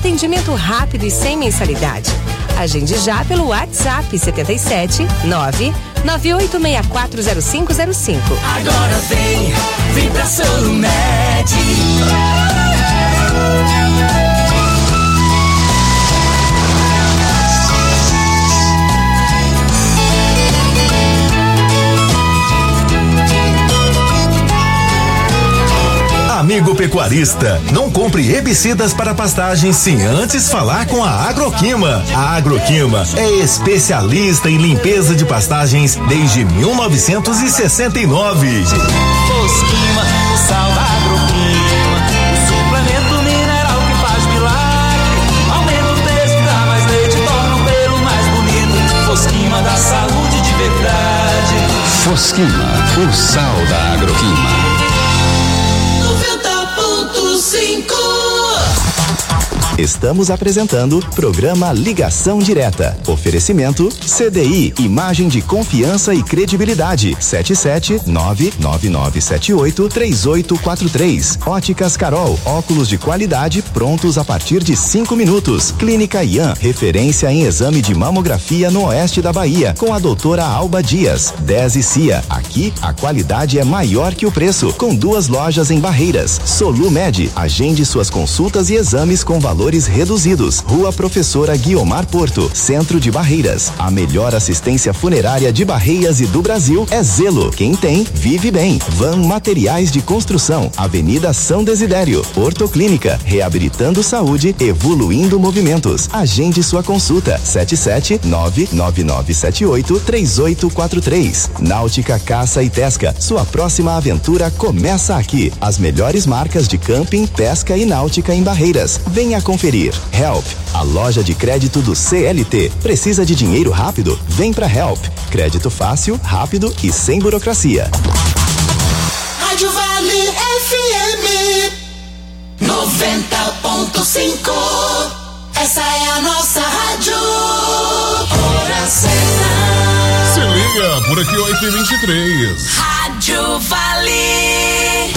Atendimento rápido e sem mensalidade. Agende já pelo WhatsApp 77 998640505. Agora vem pra Solumed. Amigo pecuarista, não compre herbicidas para pastagem sem antes falar com a Agroquima. A Agroquima é especialista em limpeza de pastagens desde 1969. Fosquima, o sal da Agroquima, o suplemento mineral que faz milagre. Aumenta o peso, dá mais leite, torna o pelo mais bonito. Fosquima dá saúde de verdade. Fosquima, o sal da Agroquima. 90.5. Estamos apresentando programa Ligação Direta. Oferecimento CDI, imagem de confiança e credibilidade. 77999783843. Óticas Carol, óculos de qualidade prontos a partir de 5 minutos. Clínica Ian, referência em exame de mamografia no oeste da Bahia, com a doutora Alba Dias. 10 e Cia, aqui a qualidade é maior que o preço, com 2 lojas em Barreiras. Solumed, agende suas consultas e exames com valores reduzidos. Rua Professora Guiomar Porto, Centro de Barreiras. A melhor assistência funerária de Barreiras e do Brasil é Zelo. Quem tem, vive bem. Van Materiais de Construção, Avenida São Desidério. Ortoclínica, reabilitando saúde, evoluindo movimentos. Agende sua consulta. 77999783843. Náutica Caça e Pesca, sua próxima aventura começa aqui. As melhores marcas de camping, pesca e náutica em Barreiras. Venha conferir. Help, a loja de crédito do CLT. Precisa de dinheiro rápido? Vem pra Help. Crédito fácil, rápido e sem burocracia. Rádio Vale FM 90.5. Essa é a nossa rádio. Hora certa. Se liga, por aqui 8h23. Rádio Vale.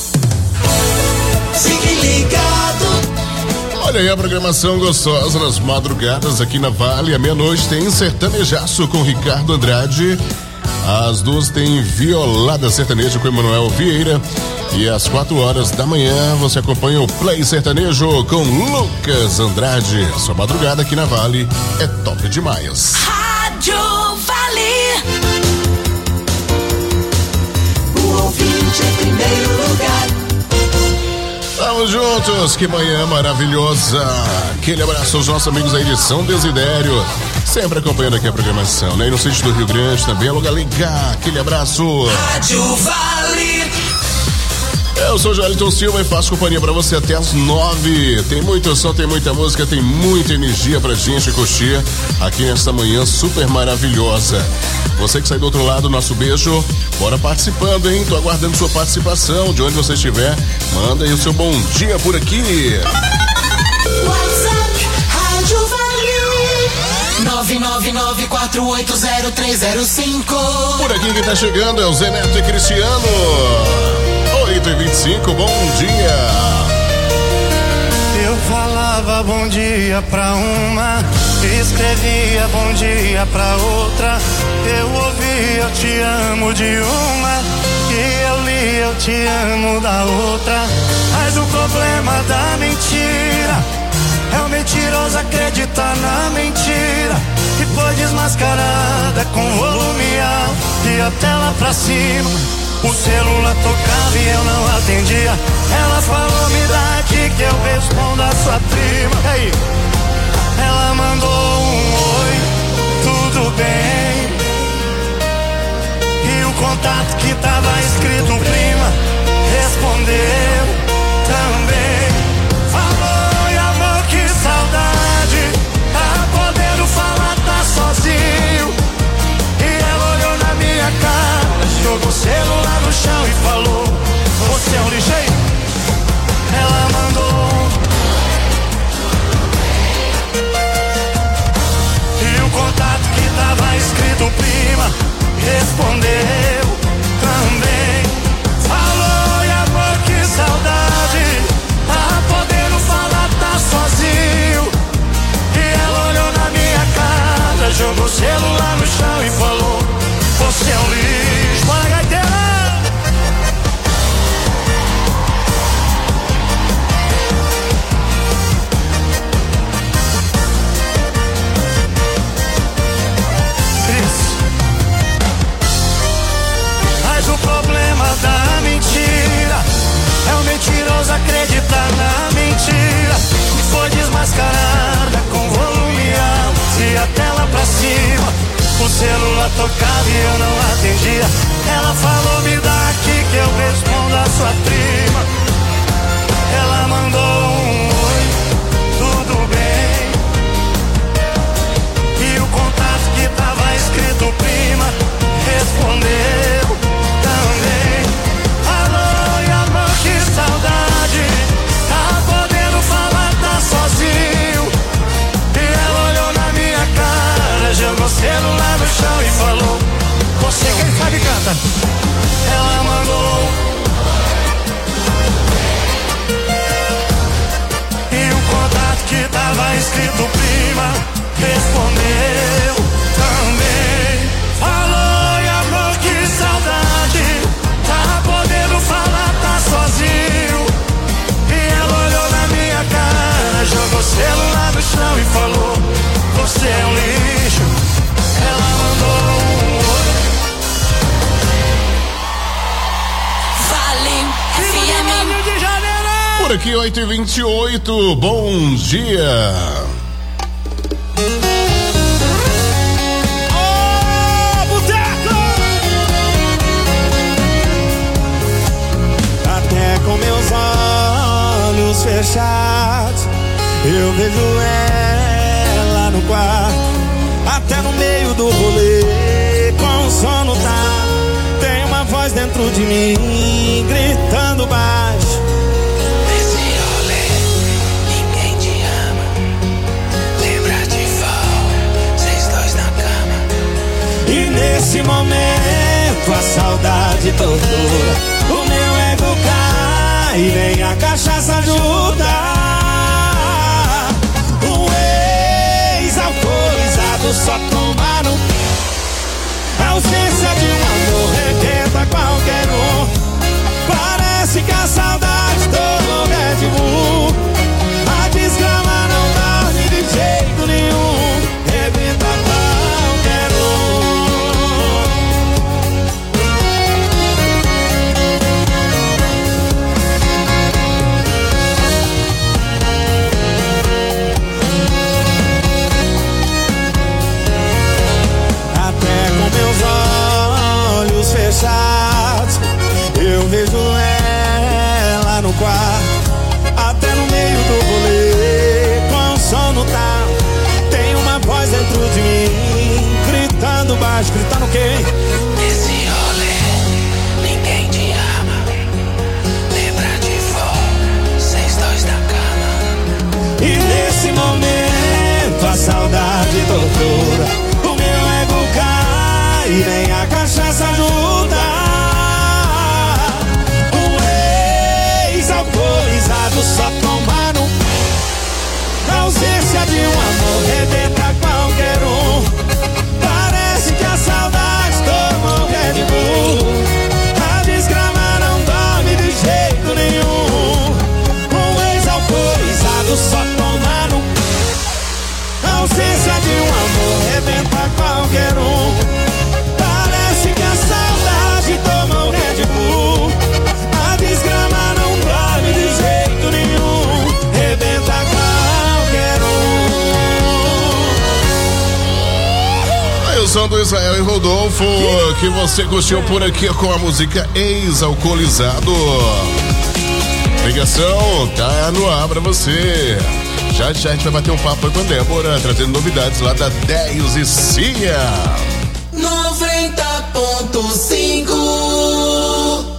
Fique ligado. Olha aí a programação gostosa nas madrugadas aqui na Vale. À meia-noite tem Sertanejaço com Ricardo Andrade. Às 2 tem Violada Sertaneja com Emanuel Vieira. E às 4 horas da manhã você acompanha o Play Sertanejo com Lucas Andrade. Sua madrugada aqui na Vale é top demais. Rádio Vale. O ouvinte em primeiro lugar. Vamos juntos, que manhã maravilhosa. Aquele abraço aos nossos amigos aí de São Desidério, sempre acompanhando aqui a programação, né? E no sítio do Rio Grande também, Alô Galega, aquele abraço. Rádio Vale. Eu sou o Joelton Silva e faço companhia pra você até as 9. Tem muito som, tem muita música, tem muita energia pra gente curtir aqui nesta manhã super maravilhosa. Você que sai do outro lado, nosso beijo. Bora participando, hein? Tô aguardando sua participação. De onde você estiver, manda aí o seu bom dia por aqui. WhatsApp Rádio Vale 999480305. Por aqui quem tá chegando é o Zé Neto e Cristiano. 8h25, bom dia. Eu falava bom dia pra uma, escrevia bom dia pra outra. Eu ouvi eu te amo de uma, e eu li eu te amo da outra. Mas o problema da mentira é o mentiroso acreditar na mentira, que foi desmascarada com volume alto e a tela pra cima. O celular tocava e eu não atendia. Ela falou, me dá aqui que eu respondo a sua prima. E aí? Ela mandou um oi, tudo bem. E o contato que tava escrito um clima respondeu também. Falou, e amor, que saudade. Tá podendo falar, tá sozinho. E ela olhou na minha cara, jogou o celular no chão e falou, você é um ligeiro. Ela mandou. E o contato que tava escrito prima respondeu também. Falou, e amor, que saudade. Tá podendo falar, tá sozinho. tocava e eu não atendia. Ela falou, me dá aqui que eu respondo a sua prima. Ela mandou um oi, tudo bem. E o contato que tava escrito prima respondeu também. Alô, e amor, que saudade. Tá podendo falar, tá sozinho. E ela olhou na minha cara, jogou o celular no chão e falou: você quem sabe canta. Ela mandou. E o contato que tava escrito prima respondeu também. Falou, e amor, que saudade. Tá podendo falar, tá sozinho. E ela olhou na minha cara, jogou o celular no chão e falou: você é um lixo. Ela mandou um oi. Valeu, FM. De Janeiro. Por aqui, 8h28, bom dia. Ô, boteco! Até com meus olhos fechados eu vejo ela no quarto. Até no meio do rolê, com o sono tá, tem uma voz dentro de mim gritando baixo. Nesse rolê, ninguém te ama. Lembra de volta, vocês dois na cama. E nesse momento a saudade tortura. O meu ego cai e nem a cachaça ajuda. O ex-alcoolizado só tomaram. A ausência de um amor requenta qualquer um. Parece que a saudade tomou Red Bull. A desgrama não dorme de jeito nenhum. Rebenta qualquer Até com meus olhos fechados eu vejo ela no quarto. Até no meio do rolê, com o sono tá, tem uma voz dentro de mim gritando baixo. Gritando quem? Nesse rolê, ninguém te ama. Lembra de volta, vocês dois na cama. E nesse momento a saudade tortura. O meu ego cai e nem a cachaça ajuda. O ex-alcoolizado só tomaram. A ausência de um amor rebenta qualquer um. Parece que a saudade tomou Red Bull. A desgrama não dorme de jeito nenhum. O ex-alcoolizado só tomaram. A ausência de um amor rebenta qualquer um. Parece que a saudade tomou Red Bull. A desgrama não dorme de jeito nenhum. Rebenta qualquer um. Aí o som do Israel e Rodolfo, que você curtiu por aqui com a música Ex-Alcoolizado. Ligação tá no ar pra você. Já a gente vai bater um papo com a Débora, trazendo novidades lá da Déios e Cia. 90.5.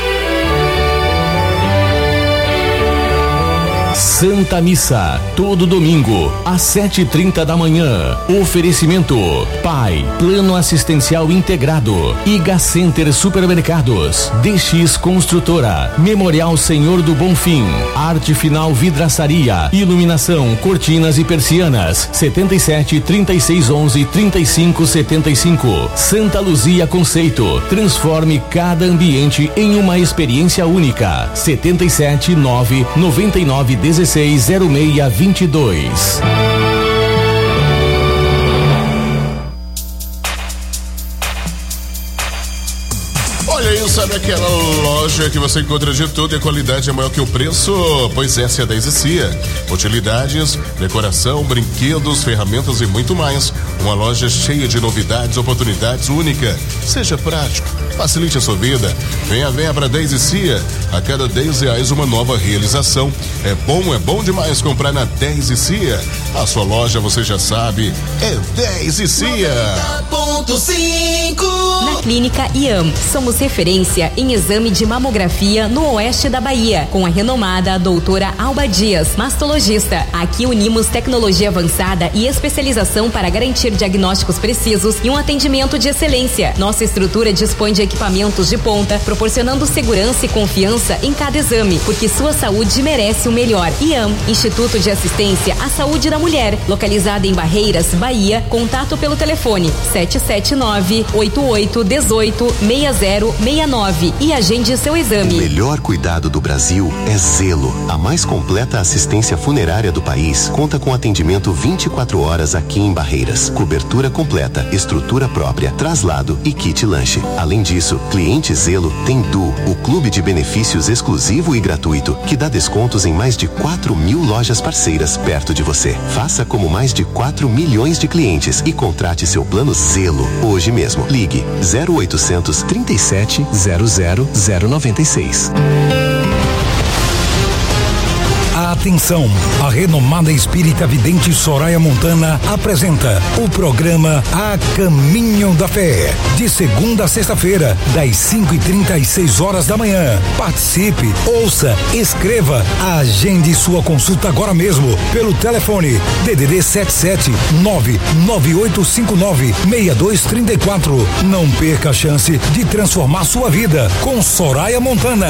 Santa Missa, todo domingo, às 7h30 da manhã. Oferecimento: Pai, Plano Assistencial Integrado, Iga Center Supermercados, DX Construtora, Memorial Senhor do Bonfim, Arte Final Vidraçaria, Iluminação, Cortinas e Persianas, 77 36 11 35 75. Santa Luzia Conceito, transforme cada ambiente em uma experiência única. 77 9 99 16 0622. Olha bem, sabe aquela loja que você encontra de tudo e a qualidade é maior que o preço? Pois essa é a 10 e Cia. Utilidades, decoração, brinquedos, ferramentas e muito mais. Uma loja cheia de novidades, oportunidades única. Seja prático, facilite a sua vida. Venha pra 10 e Cia. A cada R$10 uma nova realização. É bom demais comprar na 10 e Cia. A sua loja, você já sabe, é 10 e Cia. Na Clínica IAM, somos referência em exame de mamografia no oeste da Bahia, com a renomada doutora Alba Dias, mastologista. Aqui unimos tecnologia avançada e especialização para garantir diagnósticos precisos e um atendimento de excelência. Nossa estrutura dispõe de equipamentos de ponta, proporcionando segurança e confiança em cada exame, porque sua saúde merece o melhor. IAM, Instituto de Assistência à Saúde da Mulher, localizada em Barreiras, Bahia. Contato pelo telefone 779-8818-6069 e agende seu exame. O melhor cuidado do Brasil é Zelo. A mais completa assistência funerária do país conta com atendimento 24 horas aqui em Barreiras. Cobertura completa, estrutura própria, traslado e kit lanche. Além disso, cliente Zelo tem Du, o clube de benefícios exclusivo e gratuito, que dá descontos em mais de 4.000 lojas parceiras perto de você. Faça como mais de 4 milhões de clientes e contrate seu plano Zelo hoje mesmo. Ligue 0800 37 00 096. Atenção, a renomada espírita vidente Soraya Montana apresenta o programa A Caminho da Fé, de segunda a sexta-feira, das 5h30 às 6h da manhã. Participe, ouça, escreva, agende sua consulta agora mesmo pelo telefone DDD 77 99859-6234. Não perca a chance de transformar sua vida com Soraya Montana.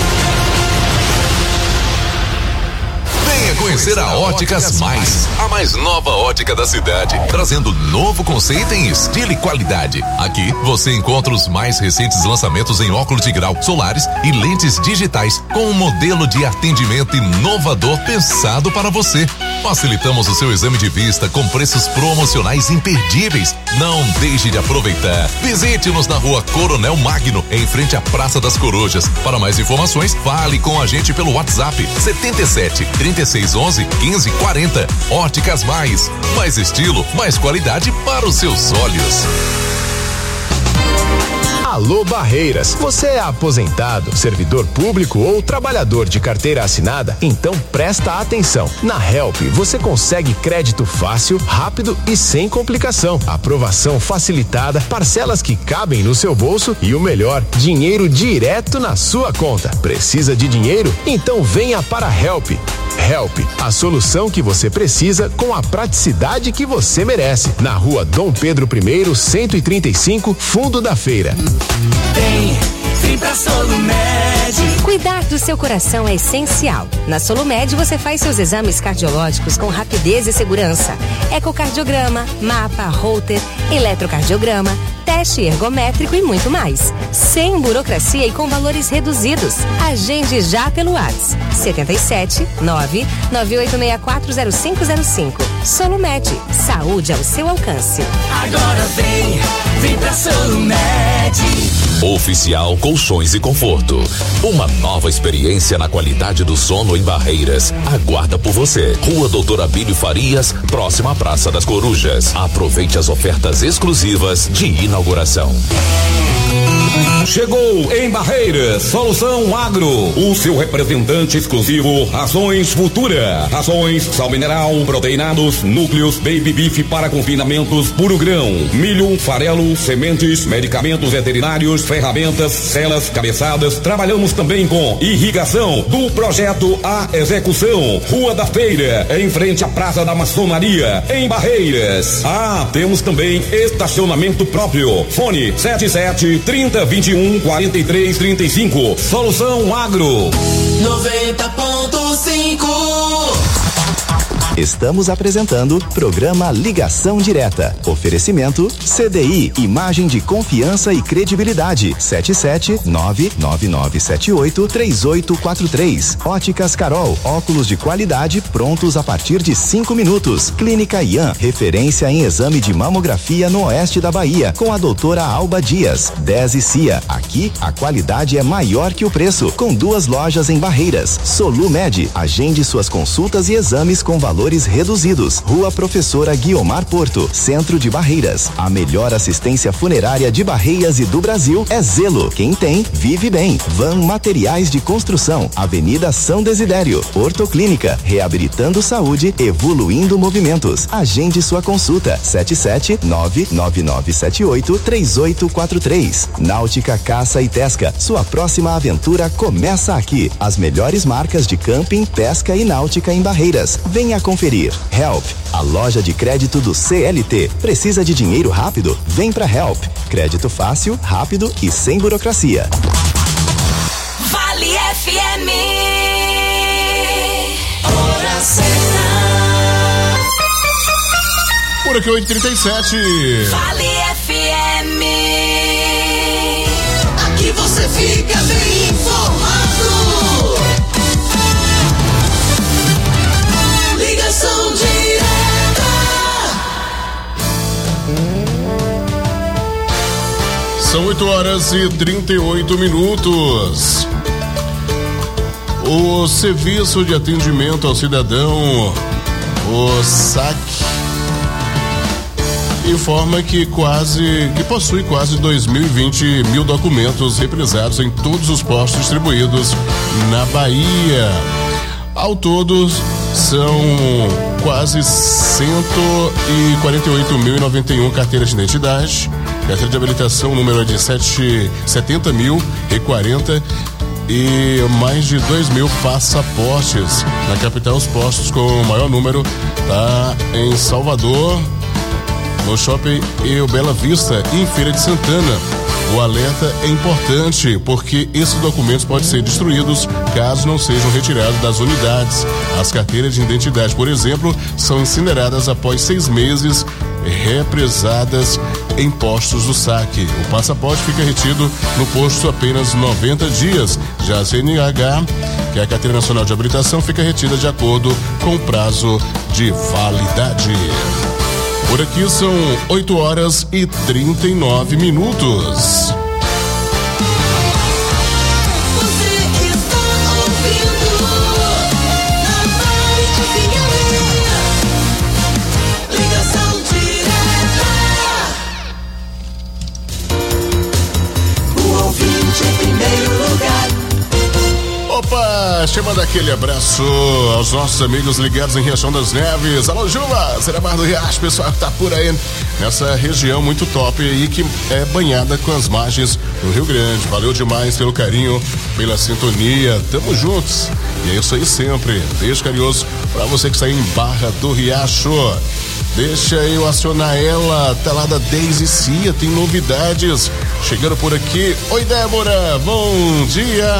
Conhecer a Óticas Mais, a mais nova ótica da cidade, trazendo novo conceito em estilo e qualidade. Aqui você encontra os mais recentes lançamentos em óculos de grau, solares e lentes digitais, com um modelo de atendimento inovador pensado para você. Facilitamos o seu exame de vista com preços promocionais imperdíveis. Não deixe de aproveitar. Visite-nos na Rua Coronel Magno, em frente à Praça das Corujas. Para mais informações, fale com a gente pelo WhatsApp 77 36 11 15 40. Óticas Mais estilo, mais qualidade para os seus olhos. Alô Barreiras, você é aposentado, servidor público ou trabalhador de carteira assinada? Então presta atenção. Na Help você consegue crédito fácil, rápido e sem complicação. Aprovação facilitada, parcelas que cabem no seu bolso e o melhor, dinheiro direto na sua conta. Precisa de dinheiro? Então venha para a Help. Help, a solução que você precisa com a praticidade que você merece. Na Rua Dom Pedro I, 135, Fundo da Feira. Vem pra Solumed. Cuidar do seu coração é essencial. Na Solumed você faz seus exames cardiológicos com rapidez e segurança. Ecocardiograma, mapa, Holter, eletrocardiograma, teste ergométrico e muito mais. Sem burocracia e com valores reduzidos. Agende já pelo WhatsApp 77 998640505. Solumed, saúde ao seu alcance. Agora vem pra Solumed. Oficial Colchões e Conforto. Uma nova experiência na qualidade do sono em Barreiras. Aguarda por você. Rua Doutor Abílio Farias, próxima à Praça das Corujas. Aproveite as ofertas exclusivas de inauguração. Chegou em Barreiras, Solução Agro, o seu representante exclusivo Rações Futura. Rações, sal mineral, proteinados, núcleos, baby beef para confinamentos, puro grão, milho, farelo, sementes, medicamentos veterinários, ferramentas, celas, cabeçadas. Trabalhamos também com irrigação do projeto à execução. Rua da Feira, em frente à Praça da Maçonaria, em Barreiras. Temos também estacionamento próprio. Fone 77 30 21 43 35. Solução Agro 90.5. Estamos apresentando programa Ligação Direta. Oferecimento CDI, imagem de confiança e credibilidade. 77999783843. Óticas Carol, óculos de qualidade prontos a partir de 5 minutos. Clínica Ian, referência em exame de mamografia no oeste da Bahia, com a doutora Alba Dias. 10 e CIA, aqui a qualidade é maior que o preço, com 2 lojas em Barreiras. Solumed, agende suas consultas e exames com valores reduzidos. Rua Professora Guiomar Porto, centro de Barreiras. A melhor assistência funerária de Barreiras e do Brasil é Zelo. Quem tem, vive bem. Van Materiais de Construção, Avenida São Desidério. Ortoclínica, reabilitando saúde, evoluindo movimentos. Agende sua consulta. 77999783843. Náutica Caça e Pesca, sua próxima aventura começa aqui. As melhores marcas de camping, pesca e náutica em Barreiras. Venha conferir. Help, a loja de crédito do CLT. Precisa de dinheiro rápido? Vem pra Help. Crédito fácil, rápido e sem burocracia. Vale FM. Hora certa. Por aqui 8h37. Vale FM. Aqui você fica bem informado. Ligação direta. São 8h38. O Serviço de Atendimento ao Cidadão, o SAC, informa que possui quase 2.020 mil documentos represados em todos os postos distribuídos na Bahia. Ao todo, são quase 148.091 carteiras de identidade. Carteira de habilitação, o número é de 70.040 e mais de 2.000 passaportes. Na capital, os postos com o maior número tá em Salvador, no Shopping e o Bela Vista e em Feira de Santana. O alerta é importante porque esses documentos podem ser destruídos caso não sejam retirados das unidades. As carteiras de identidade, por exemplo, são incineradas após 6 meses, represadas em postos do SAC. O passaporte fica retido no posto apenas 90 dias. Já a CNH, que é a Carteira Nacional de Habilitação, fica retida de acordo com o prazo de validade. Por aqui são 8h39. Chamando aquele abraço aos nossos amigos ligados em Riachão das Neves. Alô, Juba, Seremar do Riacho, pessoal que tá por aí nessa região muito top aí, que é banhada com as margens do Rio Grande. Valeu demais pelo carinho, pela sintonia, tamo juntos. E é isso aí sempre. Beijo carinhoso pra você que está em Barra do Riacho. Deixa eu acionar ela, tá lá da Daisy Cia, tem novidades chegando por aqui. Oi, Débora, bom dia.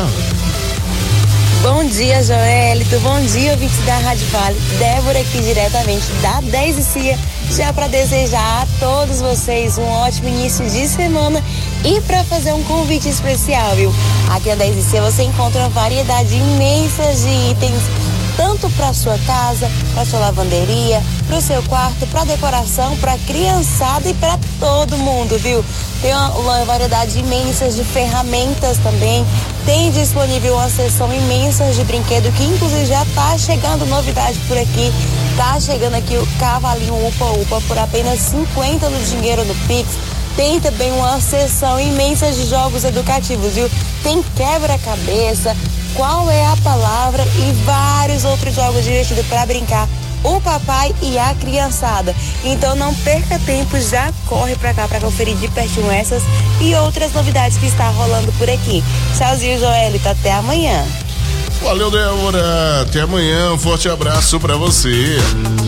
Bom dia, Joelito. Bom dia, ouvintes da Rádio Vale. Débora aqui diretamente da 10 e Cia, já para desejar a todos vocês um ótimo início de semana e para fazer um convite especial, viu? Aqui na 10 e Cia você encontra uma variedade imensa de itens, tanto para sua casa, para sua lavanderia, para o seu quarto, para decoração, para criançada e para todo mundo, viu? Tem uma variedade imensa de ferramentas também. Tem disponível uma seção imensa de brinquedo que inclusive já tá chegando novidade por aqui. Tá chegando aqui o cavalinho Upa-Upa por apenas 50 no dinheiro no Pix. Tem também uma seção imensa de jogos educativos, viu? Tem quebra-cabeça, qual é a palavra e vários outros jogos divertidos para brincar o papai e a criançada. Então não perca tempo, já corre pra cá pra conferir de pertinho essas e outras novidades que está rolando por aqui. Tchauzinho, Joelito, até amanhã. Valeu, Débora, até amanhã, um forte abraço pra você.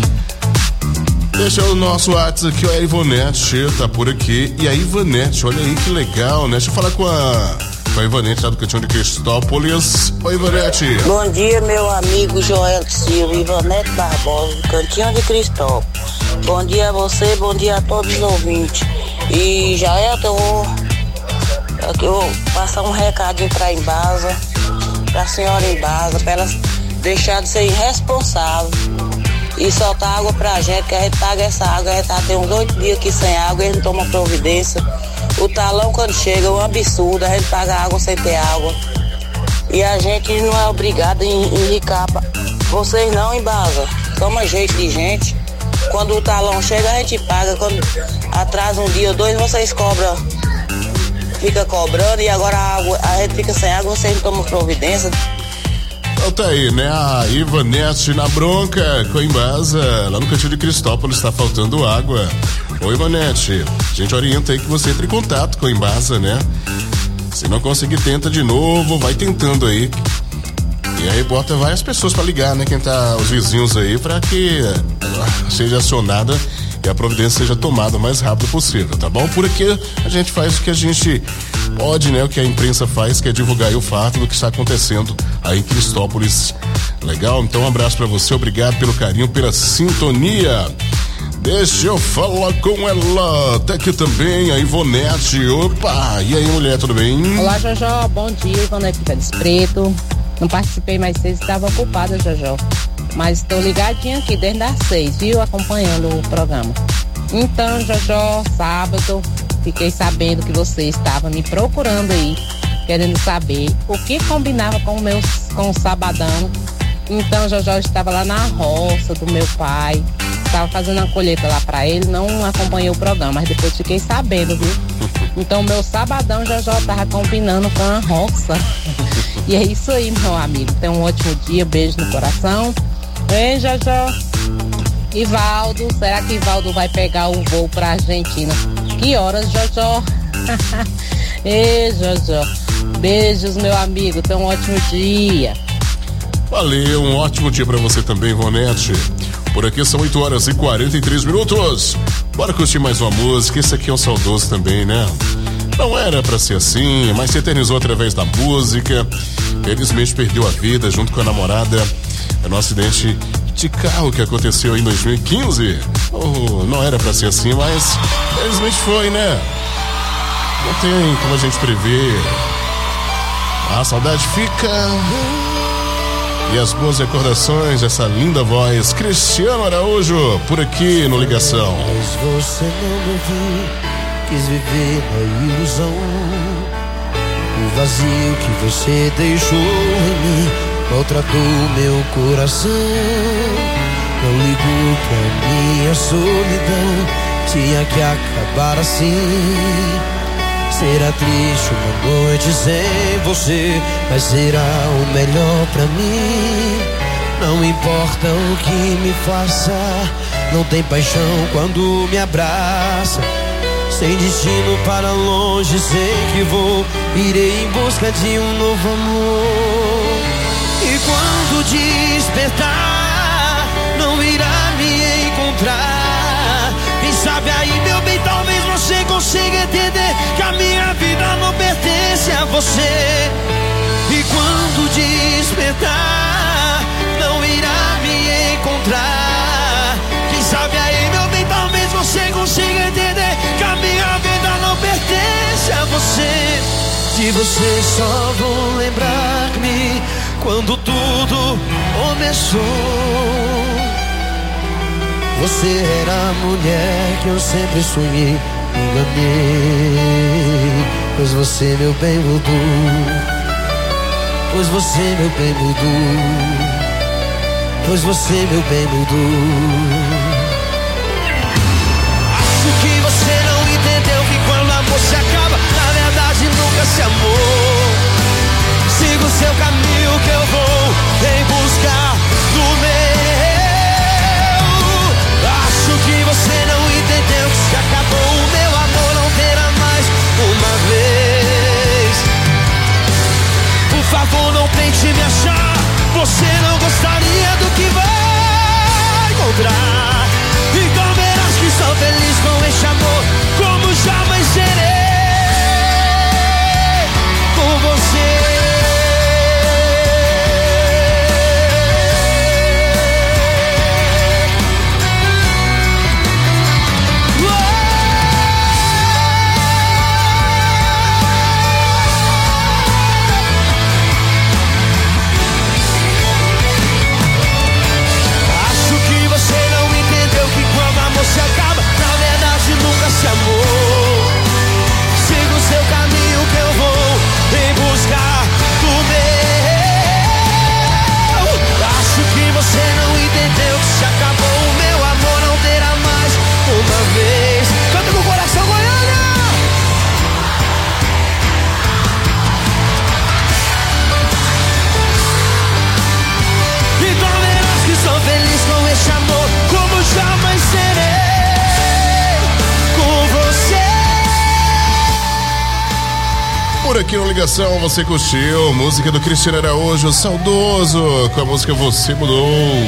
Deixa o nosso WhatsApp aqui, a Ivonete tá por aqui. E a Ivonete, olha aí que legal, né? Deixa eu falar com a com a Ivanete lá do Cantinho de Cristópolis. Oi, Ivanete. Bom dia, meu amigo Joel Silva, Ivanete Barbosa, do Cantinho de Cristópolis. Bom dia a você, bom dia a todos os ouvintes. E Joel, eu vou passar um recadinho pra Embasa, pra senhora Embasa, pra ela deixar de ser irresponsável e soltar água pra gente, que a gente paga essa água, a gente tá tem uns 8 dias aqui sem água, a gente não toma providência. O talão quando chega é um absurdo, a gente paga água sem ter água. E a gente não é obrigado a enricar. Vocês não, Embasa, toma jeito de gente. Quando o talão chega a gente paga, quando atrasa um dia ou dois vocês cobram, fica cobrando e agora a gente fica sem água, vocês não tomam providência. Então tá aí, né? A Ivanete na bronca com a Embasa, lá no Cantinho de Cristópolis, tá faltando água. Ô Ivanete, a gente orienta aí que você entre em contato com a Embasa, né? Se não conseguir, tenta de novo, vai tentando aí. E aí bota várias pessoas pra ligar, né? Quem tá, os vizinhos aí, pra que seja acionada e a providência seja tomada o mais rápido possível, tá bom? Por aqui a gente faz o que a gente pode, né? O que a imprensa faz, que é divulgar aí o fato do que está acontecendo aí em Cristópolis. Legal? Então um abraço pra você, obrigado pelo carinho, pela sintonia. Deixa eu falar com ela, até aqui também, a Ivonete. Opa, e aí mulher, tudo bem? Olá Jojó, bom dia, Ivonete Pérez Preto. Não participei mais cedo, estava ocupada, Jojó. Mas estou ligadinha aqui desde as 6, viu? Acompanhando o programa. Então, Jojó, sábado, fiquei sabendo que você estava me procurando aí, querendo saber o que combinava com o sabadão. Então, Jojó, estava lá na roça do meu pai, estava fazendo uma colheita lá para ele, não acompanhei o programa, mas depois fiquei sabendo, viu? Então, meu sabadão, Jojó, estava combinando com a roça. E é isso aí, meu amigo. Tenha um ótimo dia, beijo no coração. Ei, Jojó. Ivaldo, será que Ivaldo vai pegar o voo pra Argentina? Que horas, Jojó? Ei, Jojó. Beijos, meu amigo. Tenha um ótimo dia. Valeu, um ótimo dia pra você também, Ronete. Por aqui são 8 horas e 43 minutos. Bora curtir mais uma música. Esse aqui é um saudoso também, né? Não era pra ser assim, mas se eternizou através da música. Felizmente perdeu a vida junto com a namorada no acidente de carro que aconteceu em 2015. Não era pra ser assim, mas felizmente foi, né? Não tem como a gente prever. A saudade fica. E as boas recordações, essa linda voz, Cristiano Araújo, por aqui no Ligação. Mas você não me ouviu, quis viver na ilusão. O vazio que você deixou em mim maltratou meu coração. Não ligou pra minha solidão, tinha que acabar assim. Será triste uma noite sem você, mas será o melhor pra mim. Não importa o que me faça, não tem paixão quando me abraça. Sem destino para longe, sei que vou, irei em busca de um novo amor. E quando despertar, não irá me encontrar. Quem sabe aí, meu bem, talvez você consiga entender que a minha vida não pertence a você. E quando despertar, não irá me encontrar. Quem sabe aí, meu bem, talvez você consiga entender que a minha vida não pertence a você. De você só vou lembrar-me quando tudo começou. Você era a mulher que eu sempre sonhei, me enganei. Pois você, meu bem, mudou. Pois você, meu bem, mudou. Pois você, meu bem, mudou. Acho que você não entendeu que quando o amor se acaba, na verdade nunca se amou. Siga o seu caminho que eu vou em busca do meu. Acho que você não entendeu que se acabou o meu amor, não terá mais uma vez. Por favor, não tente me achar, você não gostaria do que vai encontrar. Então verás que sou feliz com este amor, como jamais serei com aqui no Ligação, você curtiu música do Cristiano Araújo, saudoso, com a música Você Mudou.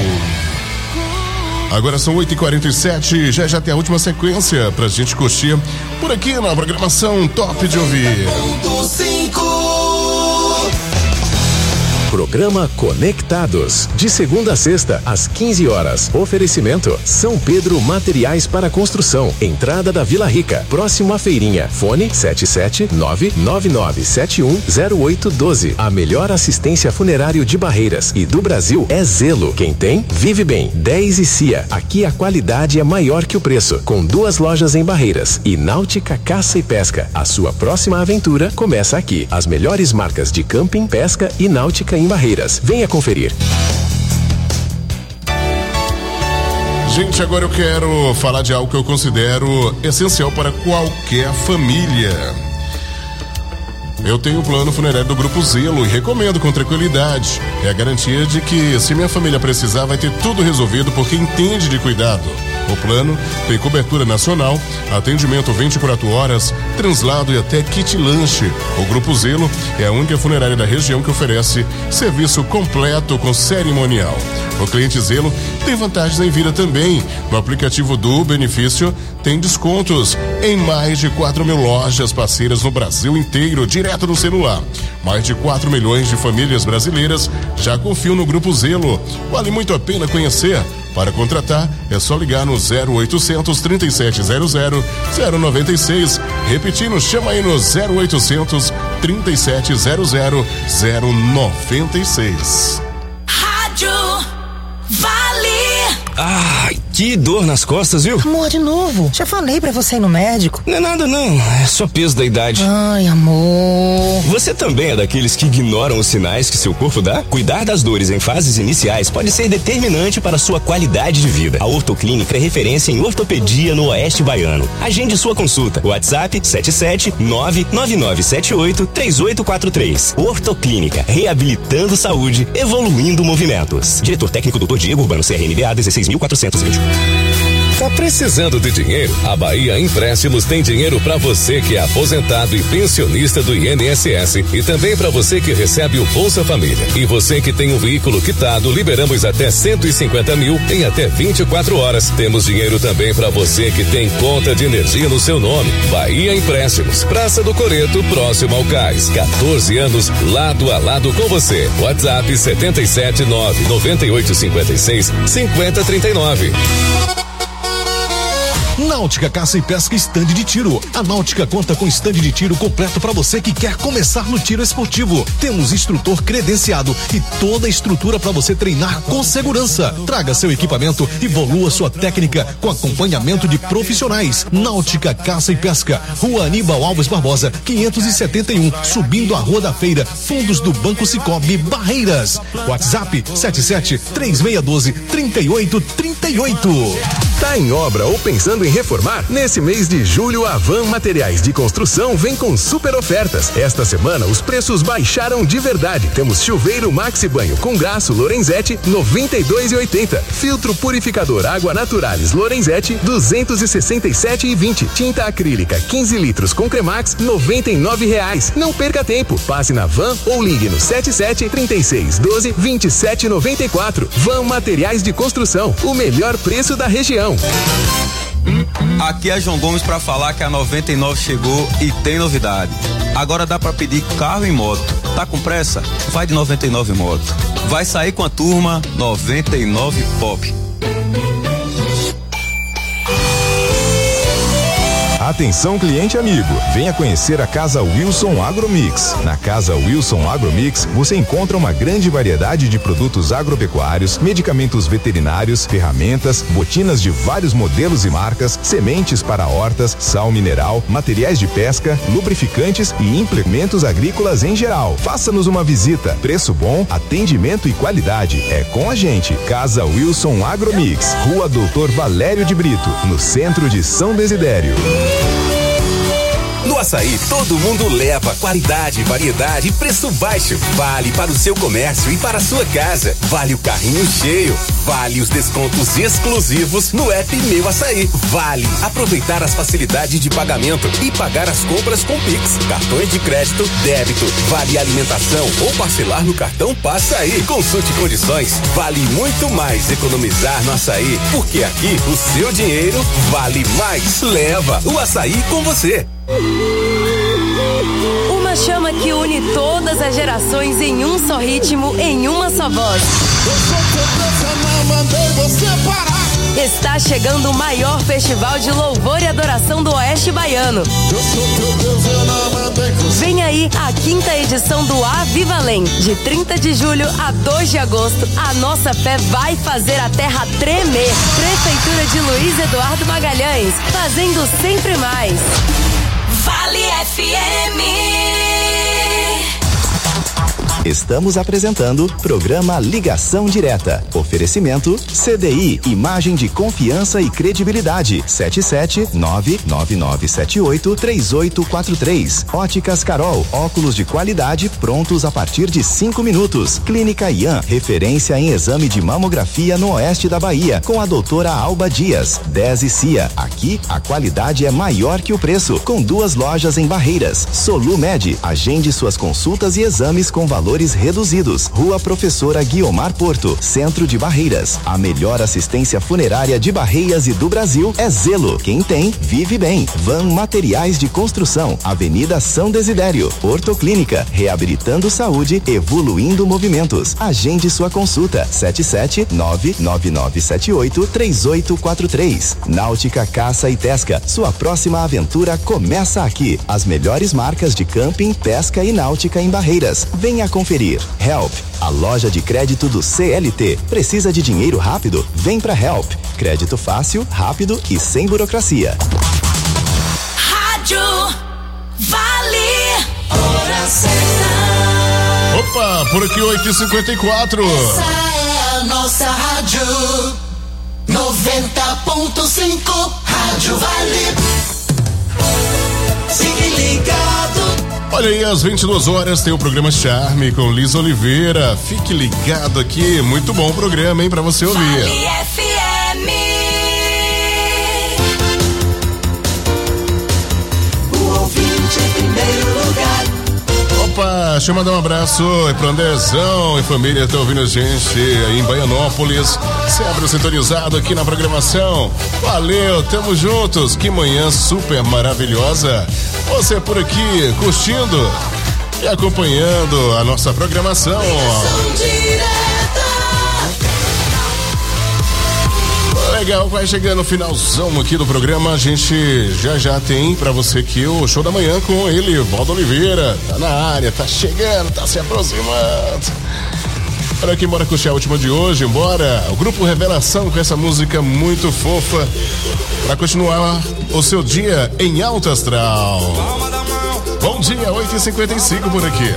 Agora são 8h47, já tem a última sequência pra gente curtir por aqui na programação Top de Ouvir. Programa Conectados, de segunda a sexta, às 15 horas. Oferecimento: São Pedro Materiais para Construção, entrada da Vila Rica, próximo à feirinha. Fone 77999710812. A melhor assistência funerário de Barreiras e do Brasil é Zelo. Quem tem, vive bem. 10 e Cia. Aqui a qualidade é maior que o preço. Com 2 lojas em Barreiras e Náutica Caça e Pesca. A sua próxima aventura começa aqui. As melhores marcas de camping, pesca e náutica em Barreiras. Venha conferir. Gente, agora eu quero falar de algo que eu considero essencial para qualquer família. Eu tenho o plano funerário do Grupo Zelo e recomendo com tranquilidade. É a garantia de que, se minha família precisar, vai ter tudo resolvido porque entende de cuidado. O plano tem cobertura nacional, atendimento 24 horas, translado e até kit lanche. O Grupo Zelo é a única funerária da região que oferece serviço completo com cerimonial. O cliente Zelo tem vantagens em vida também. No aplicativo do benefício tem descontos em mais de 4 mil lojas parceiras no Brasil inteiro, direto no celular. Mais de 4 milhões de famílias brasileiras já confiam no Grupo Zelo. Vale muito a pena conhecer. Para contratar, é só ligar no 0800 3700 096. Repetindo, chama aí no 0800 3700 096. Rádio Vale. Ai, que dor nas costas, viu? Amor, de novo. Já falei pra você ir no médico. Não é nada não, é só peso da idade. Ai, amor. Você também é daqueles que ignoram os sinais que seu corpo dá? Cuidar das dores em fases iniciais pode ser determinante para a sua qualidade de vida. A Ortoclínica é referência em ortopedia no Oeste Baiano. Agende sua consulta. WhatsApp 77999783843. Ortoclínica, reabilitando saúde, evoluindo movimentos. Diretor técnico Dr. Diego Urbano, CRMBA 16.420. Tá precisando de dinheiro? A Bahia Empréstimos tem dinheiro para você que é aposentado e pensionista do INSS e também para você que recebe o Bolsa Família. E você que tem um veículo quitado, liberamos até 150 mil em até 24 horas. Temos dinheiro também para você que tem conta de energia no seu nome. Bahia Empréstimos, Praça do Coreto, próximo ao Cais. 14 anos, lado a lado com você. WhatsApp 77998565039. Náutica Caça e Pesca Stand de Tiro. A Náutica conta com stand de tiro completo para você que quer começar no tiro esportivo. Temos instrutor credenciado e toda a estrutura para você treinar com segurança. Traga seu equipamento e evolua sua técnica com acompanhamento de profissionais. Náutica Caça e Pesca, Rua Aníbal Alves Barbosa, 571, subindo a Rua da Feira, fundos do Banco Cicobi, Barreiras. WhatsApp 7736123838. Tá em obra ou pensando em reformar? Nesse mês de julho, a Van Materiais de Construção vem com super ofertas. Esta semana, os preços baixaram de verdade. Temos chuveiro Maxi Banho com graço Lorenzetti, R$ 92,80. Filtro purificador Água Naturalis Lorenzetti, R$ 267,20. Tinta acrílica 15 litros com Cremax, R$ 99,00. Não perca tempo. Passe na Van ou ligue no 7736122794. Van Materiais de Construção, o melhor preço da região. Aqui é João Gomes para falar que a 99 chegou e tem novidade. Agora dá para pedir carro e moto. Tá com pressa? Vai de 99 Moto. Vai sair com a turma 99 Pop. Atenção, cliente amigo, venha conhecer a Casa Wilson Agromix. Na Casa Wilson Agromix, você encontra uma grande variedade de produtos agropecuários, medicamentos veterinários, ferramentas, botinas de vários modelos e marcas, sementes para hortas, sal mineral, materiais de pesca, lubrificantes e implementos agrícolas em geral. Faça-nos uma visita. Preço bom, atendimento e qualidade. É com a gente. Casa Wilson Agromix, Rua Doutor Valério de Brito, no centro de São Desidério. No açaí todo mundo leva. Qualidade, variedade e preço baixo. Vale para o seu comércio e para a sua casa. Vale o carrinho cheio. Vale os descontos exclusivos no app Meu Açaí. Vale aproveitar as facilidades de pagamento e pagar as compras com Pix, cartões de crédito, débito. Vale alimentação ou parcelar no cartão Passa Aí. Consulte condições. Vale muito mais economizar no açaí, porque aqui o seu dinheiro vale mais. Leva o açaí com você. Uma chama que une todas as gerações em um só ritmo, em uma só voz. Está chegando o maior festival de louvor e adoração do Oeste Baiano. Vem aí a 5ª edição do Avivalém. De 30 de julho a 2 de agosto, a nossa fé vai fazer a terra tremer. Prefeitura de Luiz Eduardo Magalhães, fazendo sempre mais. Vale FM. Estamos apresentando programa Ligação Direta. Oferecimento CDI, imagem de confiança e credibilidade. 77999783843. Óticas Carol, óculos de qualidade prontos a partir de 5 minutos. Clínica Ian, referência em exame de mamografia no oeste da Bahia, com a doutora Alba Dias. 10 e CIA, aqui a qualidade é maior que o preço, com 2 lojas em Barreiras. Solumed, agende suas consultas e exames com valores reduzidos. Rua Professora Guiomar Porto, Centro de Barreiras. A melhor assistência funerária de Barreiras e do Brasil é Zelo. Quem tem, vive bem. Van Materiais de Construção, Avenida São Desidério. Ortoclínica, reabilitando saúde, evoluindo movimentos. Agende sua consulta. 77999783843. Náutica Caça e Pesca, sua próxima aventura começa aqui. As melhores marcas de camping, pesca e náutica em Barreiras. Venha conferir. Help, a loja de crédito do CLT. Precisa de dinheiro rápido? Vem pra Help. Crédito fácil, rápido e sem burocracia. Rádio Vale. Hora certa. Opa, por aqui 8h54. Essa é a nossa rádio 90.5. Rádio Vale. Fique ligado. Olha aí, às 22 horas tem o programa Charme com Liz Oliveira. Fique ligado aqui, muito bom o programa, hein, pra você ouvir. Vale FM. O ouvinte em primeiro lugar. Opa, deixa eu mandar um abraço pro Andrezão e família, tá ouvindo a gente aí em Baianópolis, sempre sintonizado aqui na programação. Valeu, tamo juntos, que manhã super maravilhosa. Você por aqui, curtindo e acompanhando a nossa programação. Legal, vai chegando o finalzão aqui do programa. A gente já tem pra você aqui o show da manhã com ele, Valdo Oliveira. Tá na área, tá chegando, tá se aproximando. Para quem bora curtir a última de hoje, bora. O grupo Revelação com essa música muito fofa pra continuar o seu dia em alto astral. Bom dia, 8h55 por aqui.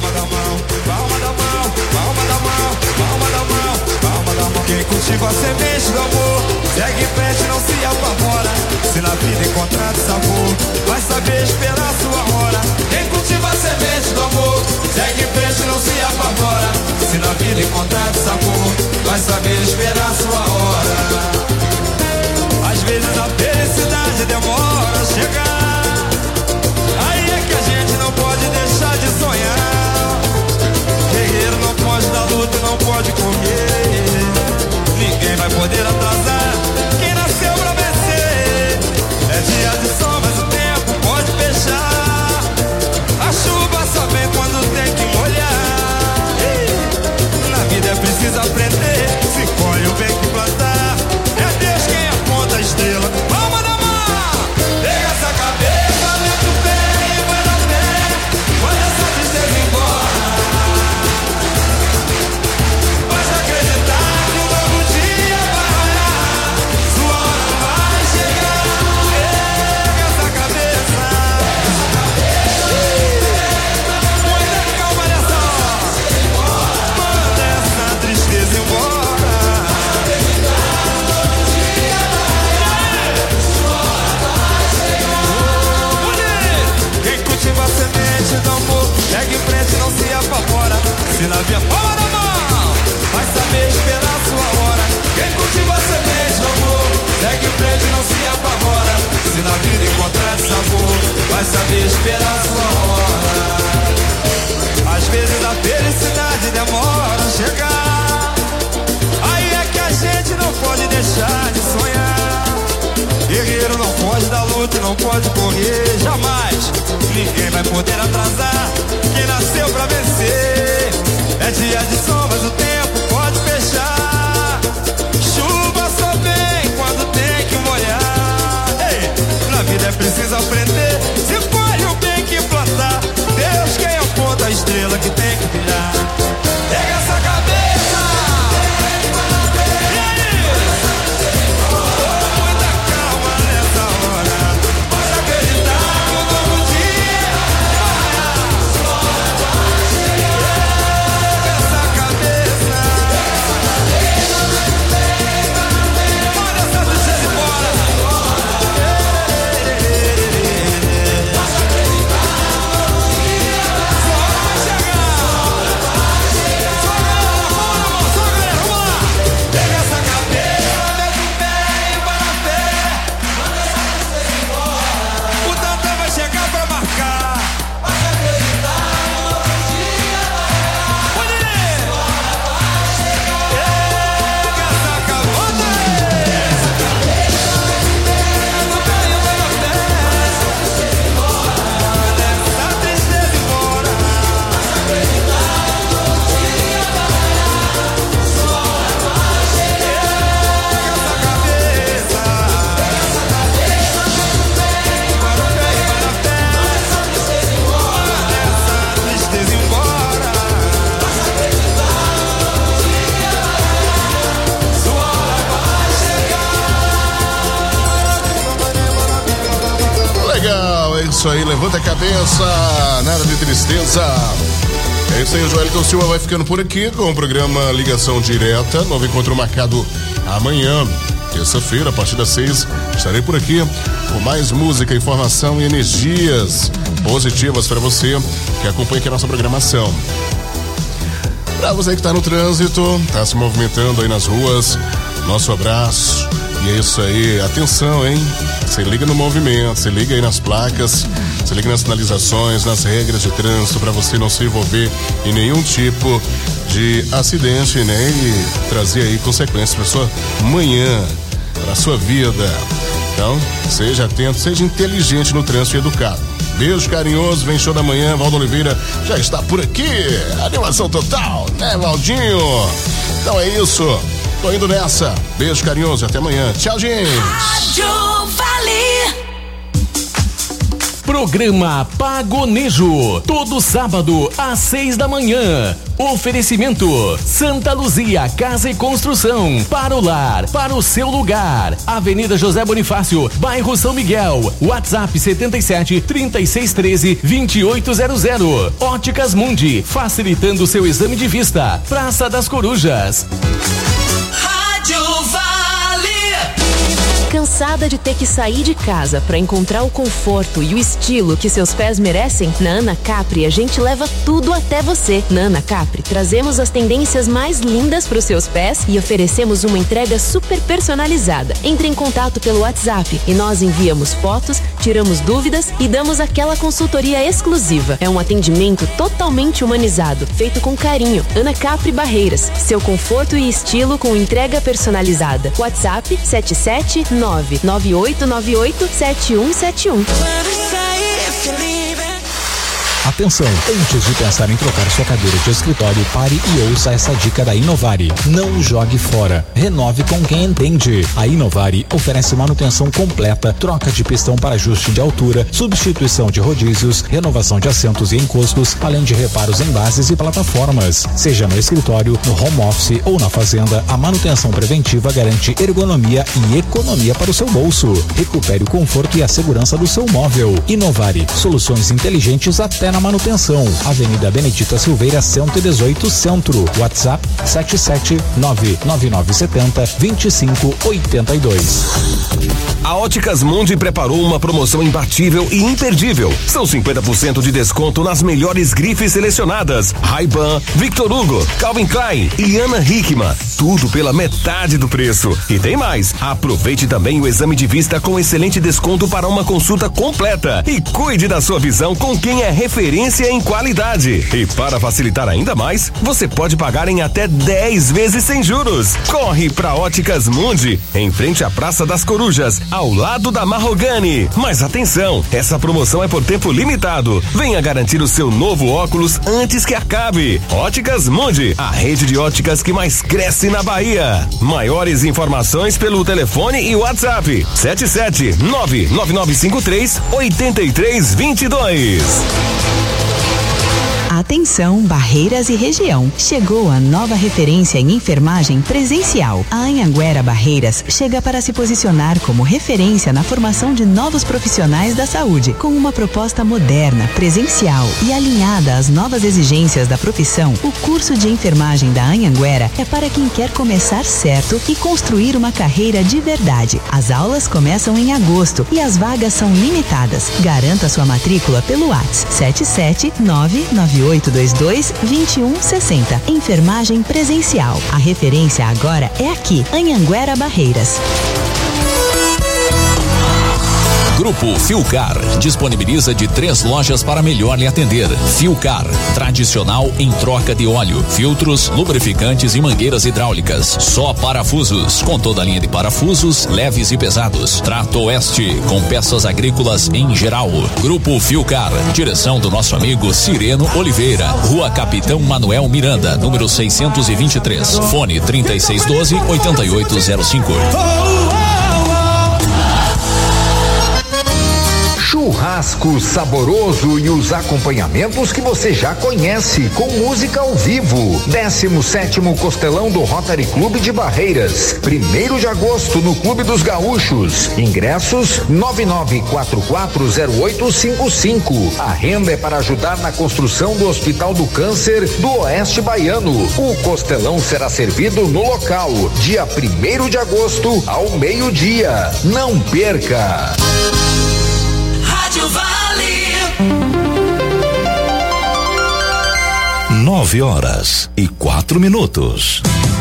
Quem cultiva a semente do amor, segue em frente, não se apavora. Se na vida encontrar sabor, vai saber esperar sua hora. Quem cultiva a semente do amor, segue em frente, não se apavora. Se na vida encontrar sabor, vai saber esperar sua hora. Às vezes a felicidade demora a chegar. Aí é que a gente não pode deixar de sonhar. Guerreiro não pode dar luta, não pode comer. Ninguém vai poder atrasar quem nasceu pra vencer. É dia de sol, mas o tempo pode fechar. A chuva só vem quando tem que molhar. Na vida é preciso aprender. Se colhe o bem que plantar. É frente, não se apavora. Se na vida encontrar sabor, vai saber esperar sua hora. Às vezes a felicidade demora a chegar. Aí é que a gente não pode deixar de sonhar. Guerreiro não pode dar luta e não pode correr jamais. Ninguém vai poder atrasar quem nasceu pra vencer. É dia de sol, mas o tempo pode fechar. Chuva só vem quando tem que molhar. Ei, na vida é preciso aprender. Se colhe o bem que plantar. Deus quem aponta a estrela que tem que brilhar. Pega essa cabeça. Isso aí, levanta a cabeça, nada de tristeza. É isso aí, o Joelito Silva vai ficando por aqui com o programa Ligação Direta. Novo encontro marcado amanhã, terça-feira, a partir das 6. Estarei por aqui com mais música, informação e energias positivas para você que acompanha aqui a nossa programação. Para você que está no trânsito, está se movimentando aí nas ruas, nosso abraço. E é isso aí, atenção, hein? Se liga no movimento, se liga aí nas placas, se liga nas sinalizações, nas regras de trânsito para você não se envolver em nenhum tipo de acidente, né? E trazer aí consequências para sua manhã, para sua vida. Então, seja atento, seja inteligente no trânsito e educado. Beijo carinhoso, vem show da manhã, Valdo Oliveira já está por aqui. Animação total, né, Valdinho? Então é isso. Tô indo nessa. Beijo carinhoso, até amanhã. Tchau, gente. Rádio Vale. Programa Pagonejo, todo sábado às 6 da manhã. Oferecimento Santa Luzia Casa e Construção, para o lar, para o seu lugar. Avenida José Bonifácio, bairro São Miguel. WhatsApp 77 3613 2800. Óticas Mundi, facilitando seu exame de vista. Praça das Corujas. Rádio Vale. Cansada de ter que sair de casa para encontrar o conforto e o estilo que seus pés merecem? Na Ana Capri a gente leva tudo até você. Na Ana Capri trazemos as tendências mais lindas para os seus pés e oferecemos uma entrega super personalizada. Entre em contato pelo WhatsApp e nós enviamos fotos, tiramos dúvidas e damos aquela consultoria exclusiva. É um atendimento totalmente humanizado, feito com carinho. Ana Capri Barreiras, seu conforto e estilo com entrega personalizada. WhatsApp 77998987171. Atenção, antes de pensar em trocar sua cadeira de escritório, pare e ouça essa dica da Inovari. Não jogue fora, renove com quem entende. A Inovari oferece manutenção completa, troca de pistão para ajuste de altura, substituição de rodízios, renovação de assentos e encostos, além de reparos em bases e plataformas. Seja no escritório, no home office ou na fazenda, a manutenção preventiva garante ergonomia e economia para o seu bolso. Recupere o conforto e a segurança do seu móvel. Inovari, soluções inteligentes até na manutenção. Avenida Benedita Silveira 118 Centro. WhatsApp 77999702582. A Óticas Mundi preparou uma promoção imbatível e imperdível. São 50% de desconto nas melhores grifes selecionadas: Ray-Ban, Victor Hugo, Calvin Klein e Ana Hickman. Tudo pela metade do preço. E tem mais. Aproveite também o exame de vista com excelente desconto para uma consulta completa. E cuide da sua visão com quem é referência em qualidade. E para facilitar ainda mais, você pode pagar em até 10 vezes sem juros. Corre pra Óticas Mundi, em frente à Praça das Corujas, ao lado da Marrogani. Mas atenção, essa promoção é por tempo limitado. Venha garantir o seu novo óculos antes que acabe. Óticas Mundi, a rede de óticas que mais cresce na Bahia. Maiores informações pelo telefone e WhatsApp: 77999538322. Atenção, Barreiras e região. Chegou a nova referência em enfermagem presencial. A Anhanguera Barreiras chega para se posicionar como referência na formação de novos profissionais da saúde, com uma proposta moderna, presencial e alinhada às novas exigências da profissão. O curso de enfermagem da Anhanguera é para quem quer começar certo e construir uma carreira de verdade. As aulas começam em agosto e as vagas são limitadas. Garanta sua matrícula pelo WhatsApp 77998222160. Enfermagem presencial. A referência agora é aqui, Anhanguera Barreiras. Grupo Filcar disponibiliza de 3 lojas para melhor lhe atender. Filcar, tradicional em troca de óleo, filtros, lubrificantes e mangueiras hidráulicas. Só parafusos, com toda a linha de parafusos, leves e pesados. Trato Oeste, com peças agrícolas em geral. Grupo Filcar, direção do nosso amigo Cireno Oliveira. Rua Capitão Manuel Miranda, número 623. Fone 3612-8805. Churrasco saboroso e os acompanhamentos que você já conhece, com música ao vivo. 17º Costelão do Rotary Clube de Barreiras, 1º de agosto no Clube dos Gaúchos. Ingressos 99440855. A renda é para ajudar na construção do Hospital do Câncer do Oeste Baiano. O costelão será servido no local, dia 1º de agosto ao meio-dia. Não perca! Rádio Vale. 9h04.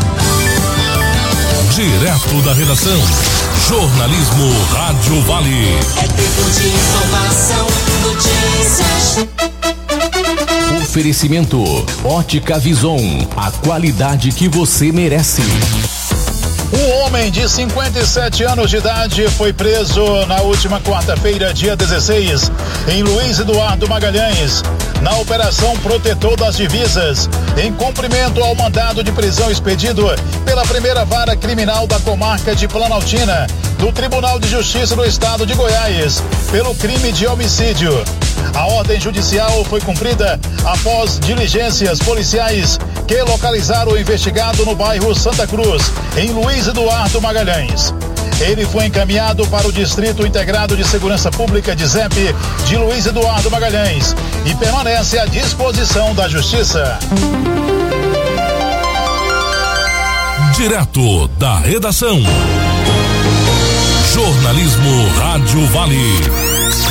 Direto da redação. Jornalismo Rádio Vale. É tempo de informação, notícias. Oferecimento Ótica Vison, a qualidade que você merece. Um homem de 57 anos de idade foi preso na última quarta-feira, dia 16, em Luiz Eduardo Magalhães, na Operação Protetor das Divisas, em cumprimento ao mandado de prisão expedido pela primeira vara criminal da comarca de Planaltina, do Tribunal de Justiça do Estado de Goiás, pelo crime de homicídio. A ordem judicial foi cumprida após diligências policiais que localizaram o investigado no bairro Santa Cruz, em Luiz Eduardo Magalhães. Ele foi encaminhado para o Distrito Integrado de Segurança Pública de ZEP de Luiz Eduardo Magalhães e permanece à disposição da Justiça. Direto da redação. Jornalismo Rádio Vale.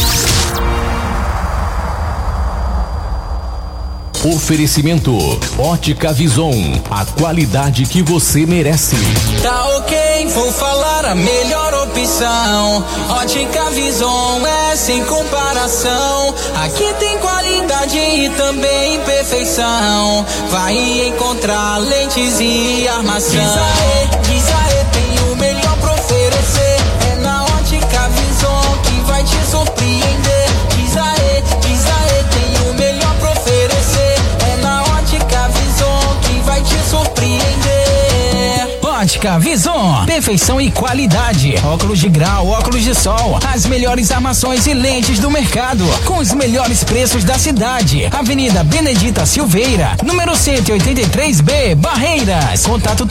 Oferecimento Ótica Vison, a qualidade que você merece. Tá ok, vou falar a melhor opção. Ótica Vison é sem comparação. Aqui tem qualidade e também perfeição. Vai encontrar lentes e armação. Diz aê, tem o melhor pra oferecer. É na Ótica Vison que vai te surpreender. Diz aê, tem o melhor pra oferecer. É na Ótica Vison que vai te surpreender. Ótica Vison, perfeição e qualidade. Óculos de grau, óculos de sol, as melhores armações e lentes do mercado, com os melhores preços da cidade. Avenida Benedita Silveira, número 183B, Barreiras. Contato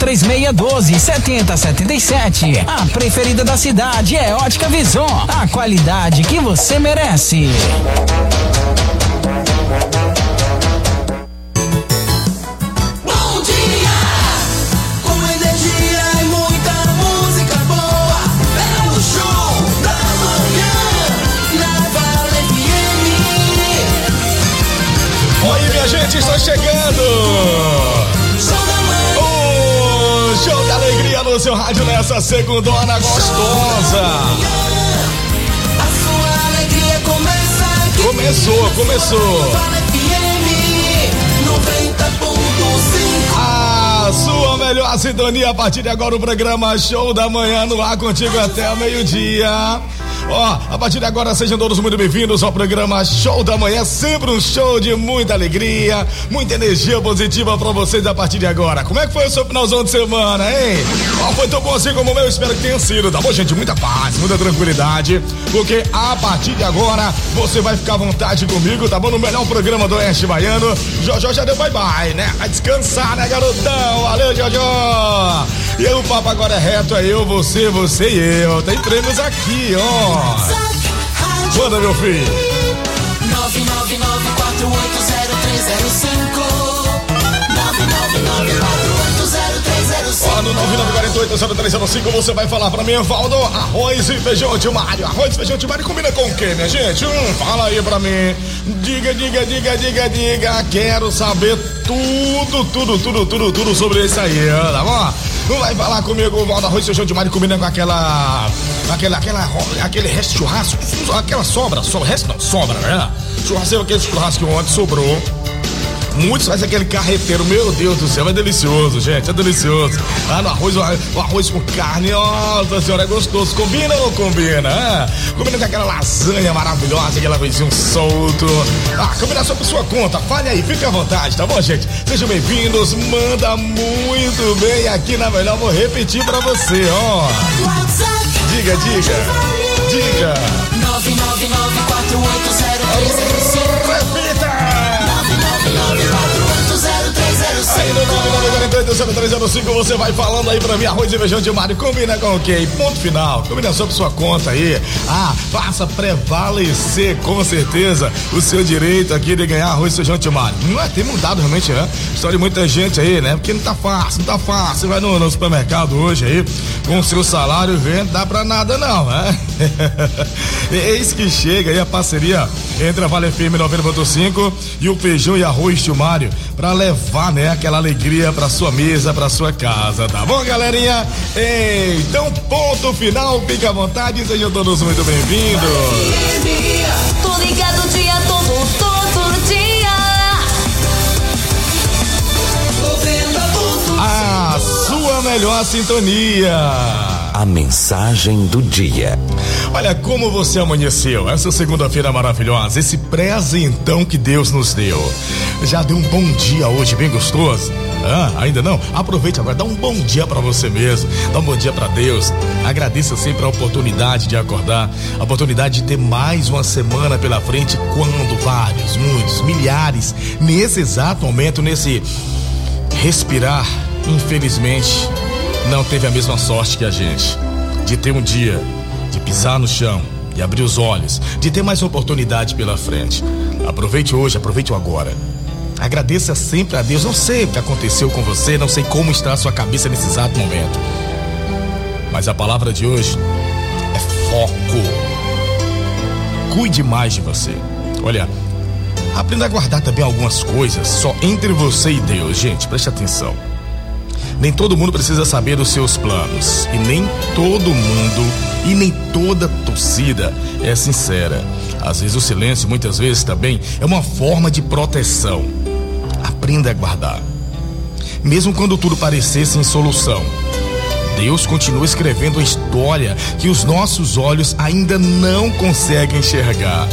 3612-7077. A preferida da cidade é Ótica Vison, a qualidade que você merece. seu rádio nessa segundona gostosa. A sua alegria começa aqui. Começou. A sua melhor sintonia a partir de agora, o programa Show da Manhã no ar contigo até o meio-dia. A partir de agora sejam todos muito bem-vindos ao programa Show da Manhã, sempre um show de muita alegria, muita energia positiva pra vocês a partir de agora. Como é que foi o seu finalzão de semana, hein? Foi tão bom assim como o meu? Espero que tenha sido, tá bom, gente? Muita paz, muita tranquilidade, porque a partir de agora você vai ficar à vontade comigo, tá bom? No melhor programa do Oeste Baiano. Jojó já deu bye-bye, né? Vai descansar, né, garotão? Valeu, Jojó! E o papo agora é reto, é eu, você e eu. Tem prêmios aqui, ó. Manda, meu filho. 999-480305. No 9948-0305 você vai falar pra mim, Valdo, arroz e feijão de Mário. Arroz e feijão de Mário combina com o quê, minha gente? Fala aí pra mim. Diga. Quero saber tudo sobre isso aí, tá bom? Não vai falar comigo, Valdo, arroz e feijão de Mário combina com aquele resto de churrasco, aquela sobra, né? Churrasco, aquele churrasco que ontem sobrou. Muitos fazem aquele carreteiro, meu Deus do céu, é delicioso, gente, é delicioso. O arroz com carne, nossa senhora, é gostoso. Combina ou não combina? Combina com aquela lasanha maravilhosa, aquela coisinha solto. Combinação por sua conta, fale aí, fique à vontade, tá bom, gente? Sejam bem-vindos, manda muito bem aqui na melhor, vou repetir pra você, ó. Diga. 999-480305. Repita! Aí no 998-0305 você vai falando aí pra mim, arroz e feijão de Mário, combina com o quê? Ponto final, combinação por sua conta aí. Faça prevalecer com certeza o seu direito aqui de ganhar arroz e feijão de Mário. Não é, tem mudado realmente, né? História de muita gente aí, né? Porque não tá fácil. Você vai no supermercado hoje aí, com o seu salário vendo, dá pra nada não, né? Eis que chega aí a parceria entre a Vale FM 90.5 e o feijão e arroz de Mário, pra levar, né, aquela alegria pra sua mesa, pra sua casa, tá bom, galerinha? Então, ponto final, fique à vontade, sejam todos muito bem-vindos. Tô ligado o dia todo dia. A sua melhor sintonia. A mensagem do dia. Olha como você amanheceu essa segunda-feira maravilhosa, esse presentão que Deus nos deu. Já deu um bom dia hoje, bem gostoso? Ainda não? Aproveite agora, dá um bom dia pra você mesmo, dá um bom dia pra Deus. Agradeça sempre a oportunidade de acordar, a oportunidade de ter mais uma semana pela frente, quando vários, muitos, milhares, nesse exato momento, nesse respirar, infelizmente, não teve a mesma sorte que a gente, de ter um dia, de pisar no chão e abrir os olhos, de ter mais uma oportunidade pela frente. Aproveite hoje, aproveite o agora. Agradeça sempre a Deus. Não sei o que aconteceu com você, não sei como está a sua cabeça nesse exato momento, mas a palavra de hoje é foco. Cuide mais de você. Olha, aprenda a guardar também algumas coisas só entre você e Deus. Gente, preste atenção. Nem todo mundo precisa saber dos seus planos, e nem todo mundo e nem toda torcida é sincera. Às vezes o silêncio, muitas vezes também, é uma forma de proteção. Aprenda a guardar. Mesmo quando tudo parecer sem solução, Deus continua escrevendo a história que os nossos olhos ainda não conseguem enxergar.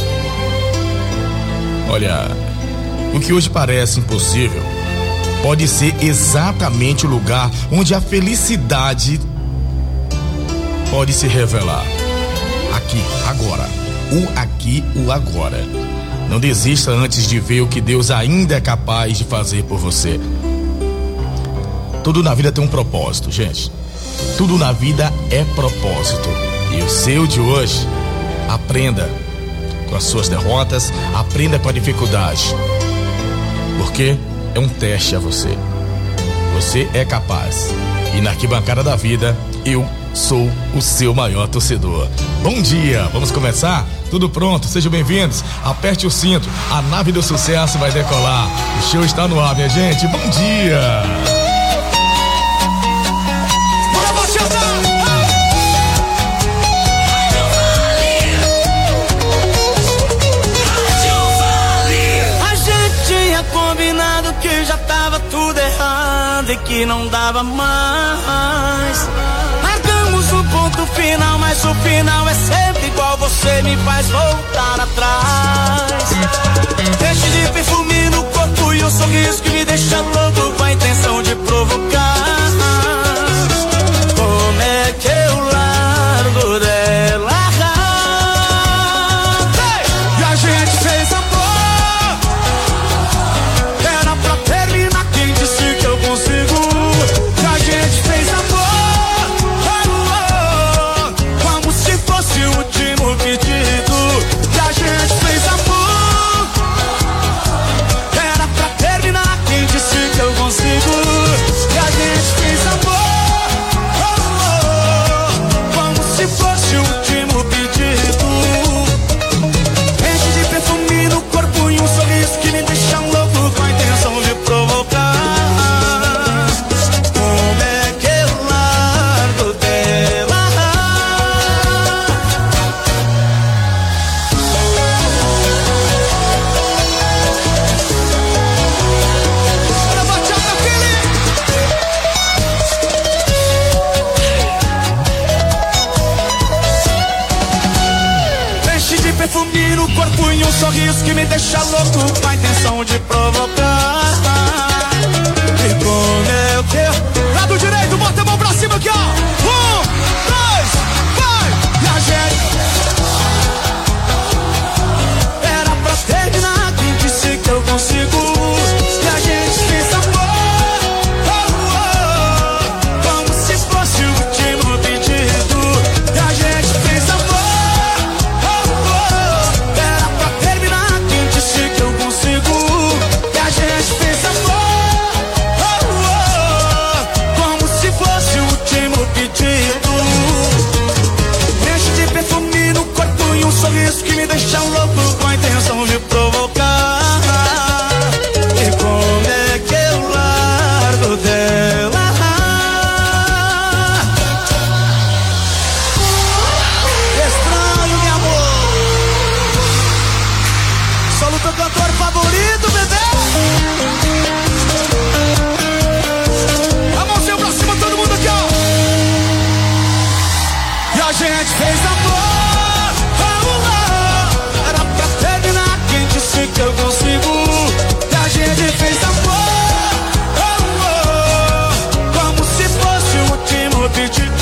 Olha, o que hoje parece impossível pode ser exatamente o lugar onde a felicidade pode se revelar. Aqui, agora. O aqui, o agora. Não desista antes de ver o que Deus ainda é capaz de fazer por você. Tudo na vida tem um propósito, gente. Tudo na vida é propósito. E o seu de hoje, aprenda com as suas derrotas, aprenda com a dificuldade. Porque é um teste a você. Você é capaz. E na arquibancada da vida, eu sou o seu maior torcedor. Bom dia, vamos começar? Tudo pronto, sejam bem-vindos. Aperte o cinto, a nave do sucesso vai decolar. O show está no ar, minha gente. Bom dia. Bora, dizendo que já tava tudo errado e que não dava mais. Marcamos um ponto final, mas o final é sempre igual, você me faz voltar atrás. Deixe de perfume no corpo e um sorriso que me deixa louco com a intenção de provocar. Como é que eu largo dela? E a gente fez amor, era pra terminar, quem disse que eu consigo? E a gente fez amor, como se fosse o último pedido. E a gente fez amor, era pra terminar, quem disse que eu consigo? E a gente fez amor, como se fosse o último pedido. Enche de perfume no corpo e um sorriso que me deixa louco com a intenção de provocar. Como é que eu largo dela? Bora, bachata, filho! Enche de perfume no corpo e um sorriso que me deixa louco com a intenção de provocar. E como é que eu... Lado direito, bota a mão pra cima aqui, ó. 1, 2, vai! E a gente... Era pra terminar, quem disse que eu consigo? E a gente fez amor, como se fosse o último pedido. E a gente fez amor, era pra terminar, quem disse que eu consigo? E a gente fez amor, como se fosse o último pedido. Enche de perfume no corpo e um sorriso que me deixa louco com a intenção de provocar. E como é que eu largo dela? Estranho, meu amor. Solo teu cantor favorito, bebê. A mãozinha pra cima, todo mundo aqui, ó. E a gente fez amor, era pra terminar, quem disse que eu consigo? E a gente fez amor, como se fosse o último pedido.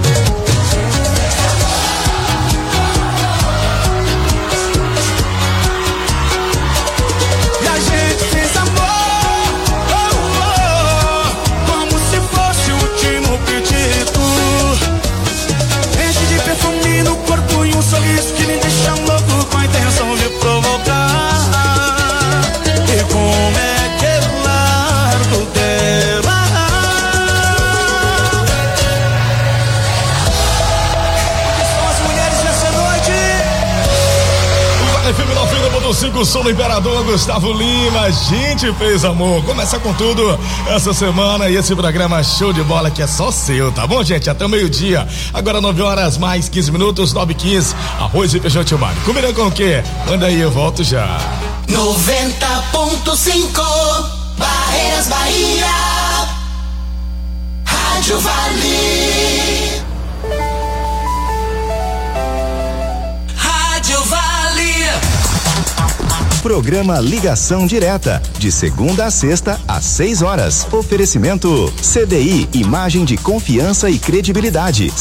E a gente fez amor, como se fosse o último pedido. Enche de perfume no corpo e um sorriso que me deixa louco com a intenção de provocar. E como é que eu largo dela? Onde estão as mulheres nessa noite? FM 90.5, Sou Imperador, Gustavo Lima, a gente fez amor. Começa com tudo essa semana e esse programa show de bola que é só seu, tá bom, gente? Até o meio-dia. Agora 9 horas mais 15 minutos, 9h15, arroz e feijão Tilmari. Combinando com o quê? Manda aí, eu volto já. 90.5 Barreiras Bahia. Rádio Vale. Rádio Vale. Programa Ligação Direta, de segunda a sexta, às 6 horas. Oferecimento CDI, imagem de confiança e credibilidade.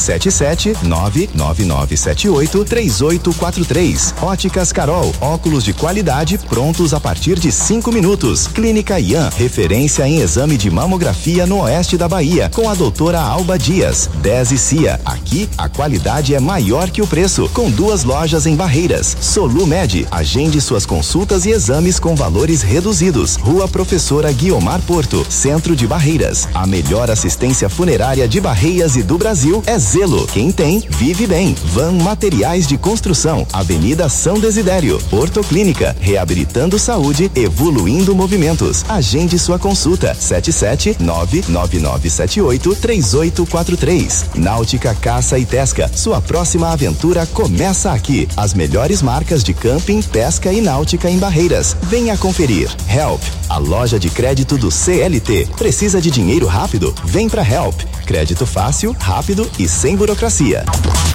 77999783843. Óticas Carol, óculos de qualidade prontos a partir de 5 minutos. Clínica Ian, referência em exame de mamografia no oeste da Bahia, com a doutora Alba Dias. 10 e CIA, aqui a qualidade é maior que o preço, com 2 lojas em Barreiras. Solumed, agende suas consultas e exames com valores reduzidos. Rua Professora Guiomar Porto, Centro de Barreiras. A melhor assistência funerária de Barreiras e do Brasil é Zelo. Quem tem, vive bem. Van Materiais de Construção, Avenida São Desidério. Ortoclínica, reabilitando saúde, evoluindo movimentos. Agende sua consulta. 77999783843. Náutica Caça e Pesca, sua próxima aventura começa aqui. As melhores marcas de camping, pesca e náutica em Barreiras. Venha conferir. Help, a loja de crédito do CLT. Precisa de dinheiro rápido? Vem pra Help. Crédito fácil, rápido e sem burocracia.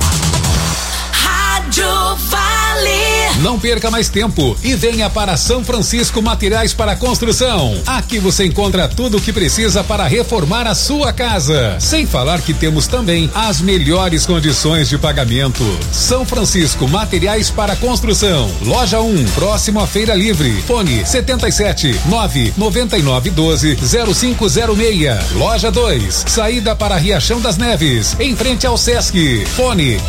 Rádio Vale. Não perca mais tempo e venha para São Francisco Materiais para Construção. Aqui você encontra tudo o que precisa para reformar a sua casa. Sem falar que temos também as melhores condições de pagamento. São Francisco Materiais para Construção. Loja 1, próximo à Feira Livre. Fone 77-99912-0506. Loja 2, saída para Riachão das Neves, em frente ao Sesc. Fone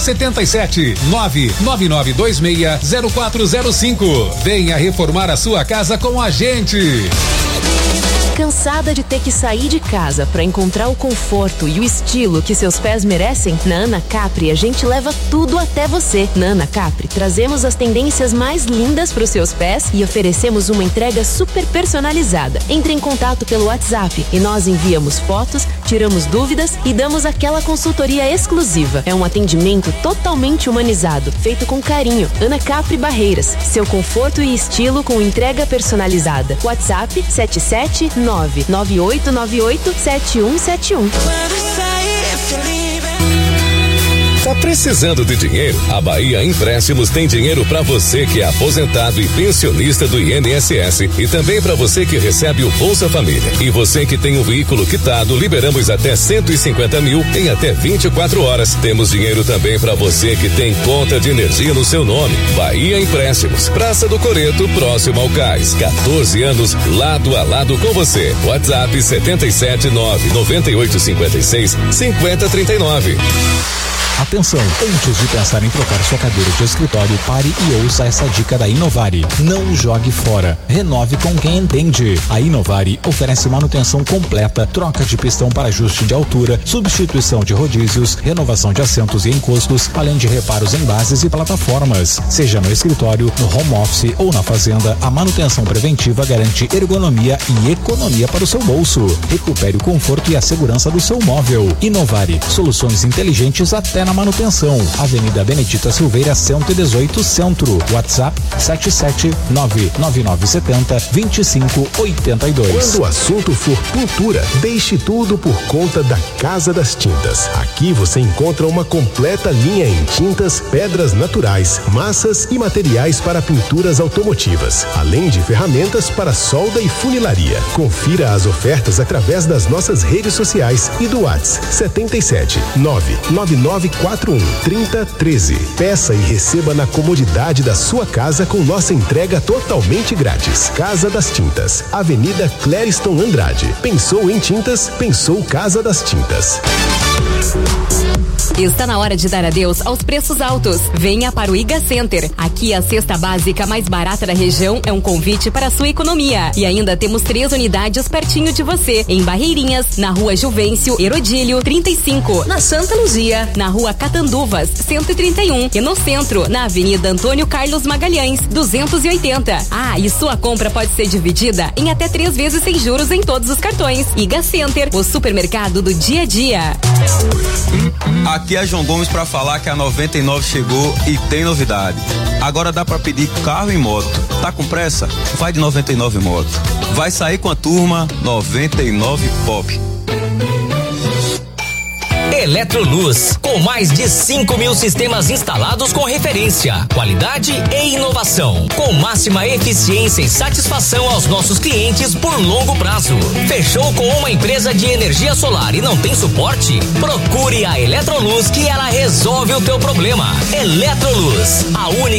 77-99926-0405. Venha reformar a sua casa com a gente. Cansada de ter que sair de casa para encontrar o conforto e o estilo que seus pés merecem? Na Ana Capri a gente leva tudo até você. Na Ana Capri trazemos as tendências mais lindas para os seus pés e oferecemos uma entrega super personalizada. Entre em contato pelo WhatsApp e nós enviamos fotos, tiramos dúvidas e damos aquela consultoria exclusiva. É um atendimento totalmente humanizado, feito com carinho. Ana Capri Barreiras, seu conforto e estilo com entrega personalizada. WhatsApp 77998987171. Tá precisando de dinheiro? A Bahia Empréstimos tem dinheiro para você que é aposentado e pensionista do INSS e também para você que recebe o Bolsa Família. E você que tem um veículo quitado, liberamos até 150 mil em até 24 horas. Temos dinheiro também para você que tem conta de energia no seu nome. Bahia Empréstimos, Praça do Coreto, próximo ao Cais. 14 anos lado a lado com você. WhatsApp 779-9856-5039. Atenção, antes de pensar em trocar sua cadeira de escritório, pare e ouça essa dica da Inovari. Não jogue fora. Renove com quem entende. A Inovari oferece manutenção completa, troca de pistão para ajuste de altura, substituição de rodízios, renovação de assentos e encostos, além de reparos em bases e plataformas. Seja no escritório, no home office ou na fazenda, a manutenção preventiva garante ergonomia e economia para o seu bolso. Recupere o conforto e a segurança do seu móvel. Inovari, soluções inteligentes até na manutenção. Avenida Benedita Silveira, 118 Centro. WhatsApp 77999702582. Quando o assunto for pintura, deixe tudo por conta da Casa das Tintas. Aqui você encontra uma completa linha em tintas, pedras naturais, massas e materiais para pinturas automotivas, além de ferramentas para solda e funilaria. Confira as ofertas através das nossas redes sociais e do WhatsApp 77999413013. Peça e receba na comodidade da sua casa com nossa entrega totalmente grátis. Casa das Tintas, Avenida Clériston Andrade. Pensou em tintas? Pensou Casa das Tintas. Está na hora de dar adeus aos preços altos. Venha para o Iga Center. Aqui a cesta básica mais barata da região é um convite para a sua economia. E ainda temos 3 unidades pertinho de você. Em Barreirinhas, na Rua Juvencio Herodílio 35. Na Santa Luzia, na Rua Catanduvas 131. E no centro, na Avenida Antônio Carlos Magalhães 280. Ah, e sua compra pode ser dividida em até 3 vezes sem juros em todos os cartões. Iga Center, o supermercado do dia a dia. Aqui é João Gomes para falar que a 99 chegou e tem novidade. Agora dá para pedir carro e moto. Tá com pressa? Vai de 99 Moto. Vai sair com a turma 99 Pop. Eletroluz, com mais de 5.000 sistemas instalados com referência, qualidade e inovação, com máxima eficiência e satisfação aos nossos clientes por longo prazo. Fechou com uma empresa de energia solar e não tem suporte? Procure a Eletroluz que ela resolve o teu problema. Eletroluz, a única